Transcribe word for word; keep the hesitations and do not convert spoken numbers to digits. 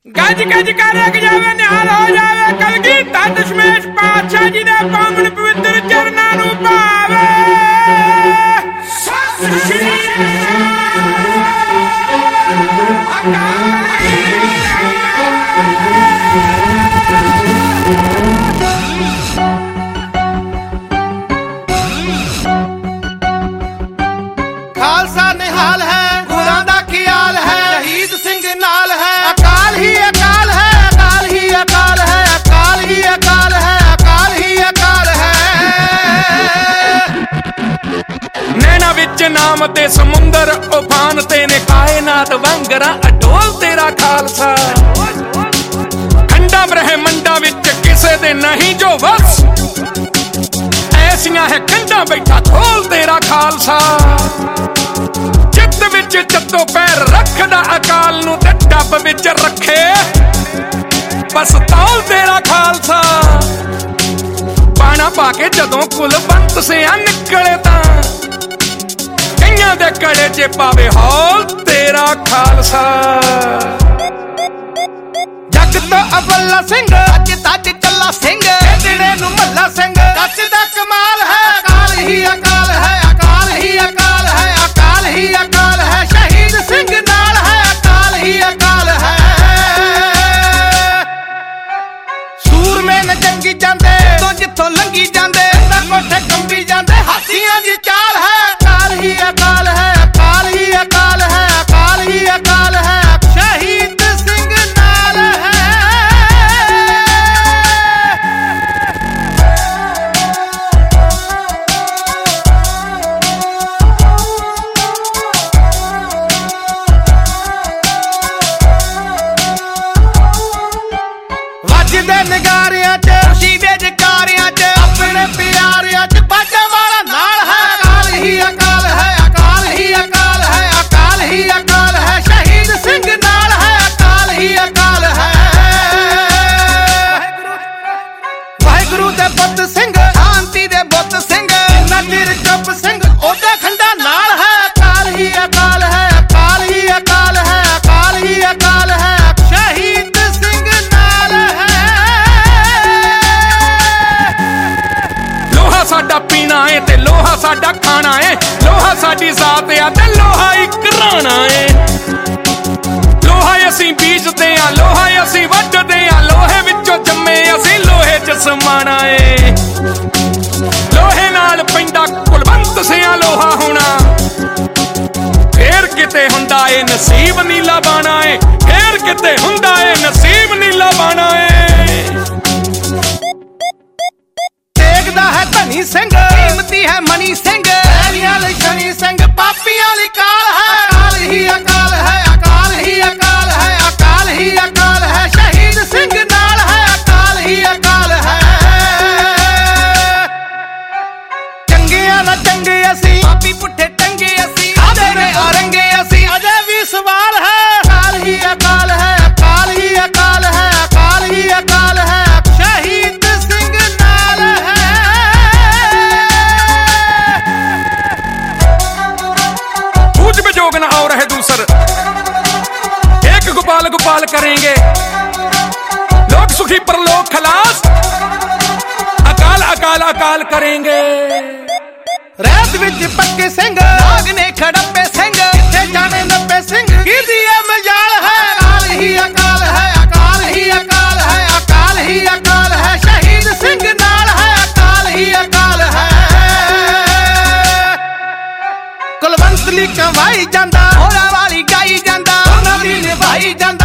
गज गज कर रख जावे निहाल हो जावे कलगीधर दशमेश पातशाह जी दे पावन पवित्र चरणां नूं पावे। सत श्री खालसा निहाल है गुरां दा ख्याल है शहीद सिंह नाल है अकाल ही अकाल है अकाल ही अकाल है अकाल ही अकाल है अकाल ही अकाल है। नैना विच नाम ते समुंदर उफान ते ने कायनात वांगरा अडोल तेरा खालसा। खंडा ब्रह्मंडा विच किसे दे नहीं जो वस ऐसियां है कंधा बैठा खोल तेरा खालसा। चित्त विच जद्दों पैर रखदा अकाल नूं ते डब विच रखे बस तौल तेरा खालसा। बाणा पाके जदों कुलवंत सिया निकले तां कईयां दे कड़े च पावे हौल तेरा खालसा। जग तो अबला सिंह अज तज चला सिंह दिने नूं मल्ला सिंह कच दा कमाल है अकाल ही अकाल है अकाल ही अकाल है अकाल ही अकाल है शहीद सिंह नाल है अकाल ही अकाल है। सूरमे न जंगी जांदे तो जिथों लंघी जांदे कोठे कंबी जांदे हाथियां दी चाल है अकाल ही अकाल है अकाल ही अकाल है अकाल ही अकाल है शहीद सिंह नाल है। वजदे नगारियां च खुशी दे जकारियां च अपने प्यारियां च बाजा वाला नाल है अकाल ही अकाल है अकाल ही अकाल है अकाल ही अकाल है शहीद सिंह नाल है अकाल ही अकाल है। वाहिगुरु दे पुੱਤ सिंह शांति दे बुੱਤ सिंह नजीर चुप सिंह ओदा खंडा नाल है अकाल ही अकाल है अकाल ही अकाल है अकाल ही अकाल है शहीद सिंह नाल है। लोहा साडा पीना है ते लोहा साडा खाना है लोहा साडी जात आ ते लोहा इक राणा है। लोहा असीं बीजदे आ लोहा असीं वड्डदे आ लोहे विचों जम्मे असीं लोहे च समाना है। लोहे नाल पैंदा कुलवंत सिया लोहा होना फेर किते हुंदा ए नसीब नीला बाना है फेर किते हुंदा ए नसीब नीला बाना है। देखदा है धनी सिंह कीमती है मनी सिंह ऐलियां लई शनि सिंह पापियां लई काल है अकाल ही अकाल है अकाल ही अकाल है अकाल ही अकाल है शहीद सिंह नाल है अकाल ही अकाल है। चंगियां ना चंगे असीं पापी पुट्ठे टंगे असीं आदे ने औरंगे असीं अजे भी सवाल है अकाल ही अकाल है अकाल ही अकाल है अकाल ही अकाल है शहीद सिंह नाल है। पूज बेजोग न और है दूसर एक गोपाल गोपाल करेंगे लोग सुखी पर लोग खलास अकाल अकाल अकाल करेंगे। रैत विच पक्के सिंह नाग ने खड़प्पे सिंह इत्थे जाने नब्बे सिंह कीदी है मजाल है अकाल ही अकाल है अकाल ही अकाल है अकाल ही अकाल है शहीद सिंह नाल है अकाल ही अकाल है। कुलवंत ली कवाई जांदा होरा वाली गाई जांदा उन्हां दी निभाई जांदा